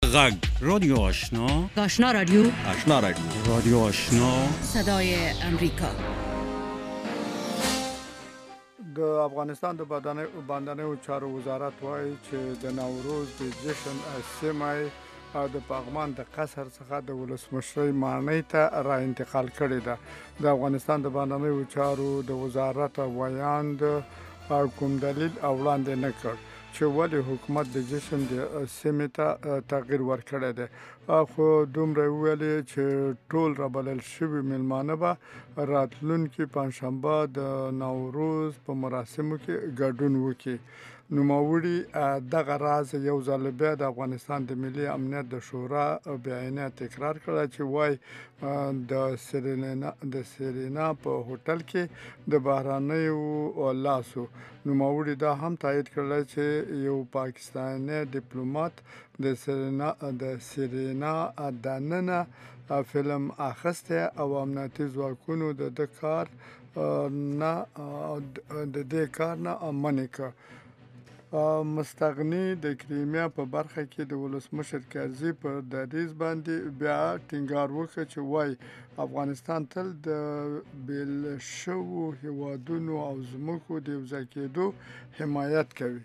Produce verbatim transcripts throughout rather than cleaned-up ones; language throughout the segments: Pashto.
غږ رادیو آشنا آشنا رادیو آشنا رادیو رادیو آشنا صدای امریکا. د افغانستان د باندنیو چارو وزارت وایي چې د نوروز د جشن سیمه او د پغمان د قصر څخه د ولسمشرۍ ماڼۍ ته را انتقال کړې ده. د افغانستان د باندنیو چارو د وزارت ویاند کوم دلیل وړاندې نه کړ چې ولې حکومت د جشن د سیمې ته تغییر ورکړی دی، خو دومره ویلې چې ټول رابلل شوي میلمانه به راتلونکي پنجشنبه د نوروز په مراسمو کې ګډون وکړي. نوموړي دغه راز یو ځل بیا د افغانستان د ملي امنیت د شورا بیانیه تکرار کړه چې وایي د سرینا د سرینا په هوټل کې د بهرنیو لاسو. نوموړي دا هم تایید کړل چې یو پاکستاني ډیپلوماټ د سرینا د سرینا دننه فلم اخیستی او امنیتي ځواکونو د دې کار نه د دې کار نه منع کړ. مستغني د کریمیا په برخه کې د ولسمشر کرزي پر دریځ باندې بیا ټینګار وکړ چې وایي افغانستان تل د بیل شوو هیوادونو او ځمکو د یوځای کېدو حمایت کوي.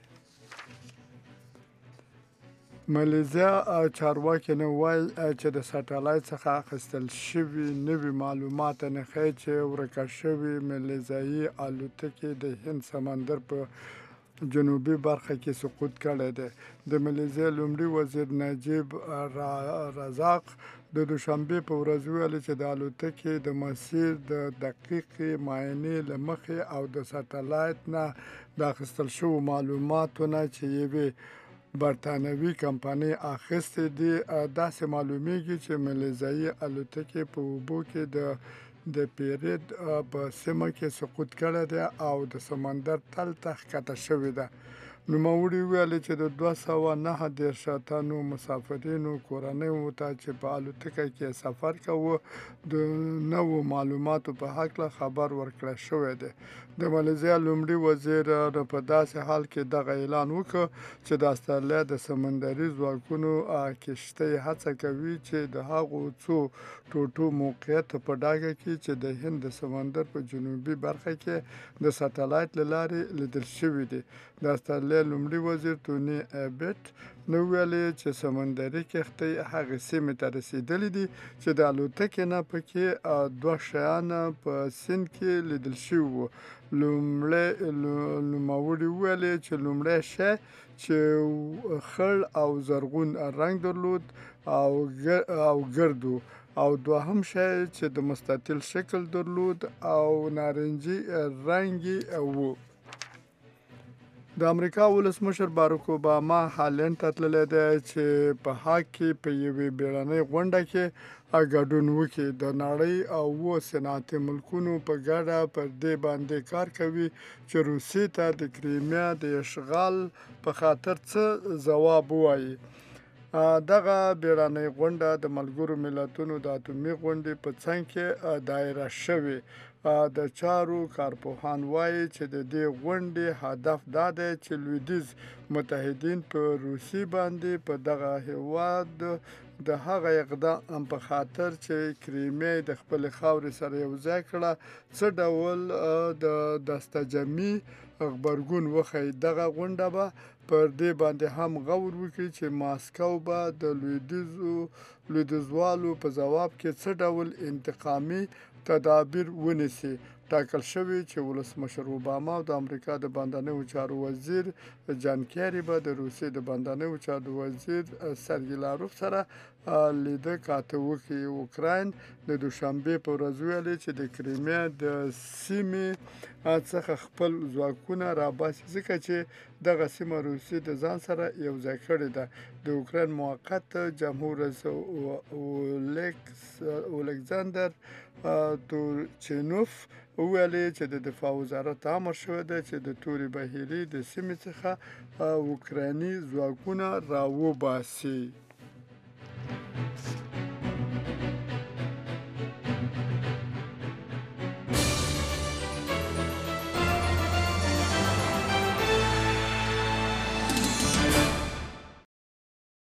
مالیزیا چارواکي نه وایي چې د سټلایټ څخه اخیستل شوي نوي معلومات نه ښیي چې ورکه شوې مالیزیایي الوتکې د هند سمندر په جنوبي برخه کې سقوط کړی دی. د مالیزیا لومړي وزیر نجیب رزاق د دوشنبې په ورځ ویل چې د الوتکې د مسیر د دقیقې معاینې له مخې او د سټلایټ نه د اخیستل شوو معلوماتو نه چې یوې برطانوي کمپنۍ اخیستې دي، داسې معلومیږي چې مالیزیایي الوتکې په اوبو کې د د پیریډ په سیمه کې سقوط کړی دی او د سمندر تل ته ښکته شوې ده. نوموړي ویل چې د دوه سوه نهه دېرش تنو مسافرینو کورنیو ته چې په الوتکه کې سفر کوه د نوو معلوماتو په هکله خبر ورکړی شوی دی. د مالیزیا لومړي وزیر په داسې حال کې دغه اعلان وکړ چې د استرالیا د سمندري ځواکونو کشتۍ هڅه کوي چې د هغو څو ټوټو موقعیت په ډاګه کړي چې د هند د سمندر په جنوبي برخه کې د سټلایټ له لارې لیدل شوي دي. د استرالیا لومړي وزیر توني ایبټ نو ویلي چې سمندري کښتۍ هغې سیمې ته رسیدلي دي چې د الوتکې نه پکې دوه شیان په سیند کې لیدل شوي وو. نوموړي ویلي چې لومړی شی چې خړ او زرغون رنګ درلود او ګرد و، او دوهم شی چې د مستطیل شکل درلود او نارنجي رنګي و. د امریکا ولسمشر باراک اوباما هالند ته تللی دی چې په هاګ کې په یوې بیړنۍ غونډه کې ګډون وکړي. د نړۍ اووه صنعتي ملکونو په ګډه پر دې باندې کار کوي چې روسیې ته د کریمیا د اشغال په خاطر څه ځواب ووایي. دغه بیړنۍ غونډه د ملګرو ملتونو د اتومي غونډې په څنګ کې دایره شوې. د چارو کارپوهان وایي چې د دې غونډې هدف دا دی چې لویدیځ متحدین په روسیې باندې په دغه هیواد د هغه اقدام په خاطر چې کریمیا د خپلې خاورې سره یوځای کړه څه ډول د دستجمعي غبرګون وښیي. دغه غونډه به پر دې باندې هم غور وکړي چې ماسکو به د لویدیځو لویدیځوالو په ځواب کې څه ډول انتقامي تدابیر ونیسي. ټاکل شوي چې ولسمشر اوباما او د امریکا د باندنیو چارو وزیر جان کیري به د روسیې د باندنیو چارو وزیر سرګي لاروف سره لیده کاته وکړي. اوکراین د دوشنبې په ورځ ویلي چې د کریمیا د سیمې څخه خپل ځواکونه راباسي ځکه چې دغه سیمه روسیې د ځان سره یوځای کړې ده. د اوکراین موقت جمهور رئیس اولکساندر تورچینوف وویلي چې د دفاع وزارت امر شوی دی چې د تورې بحیرې د سیمې څخه اوکرایني ځواکونه راوباسي.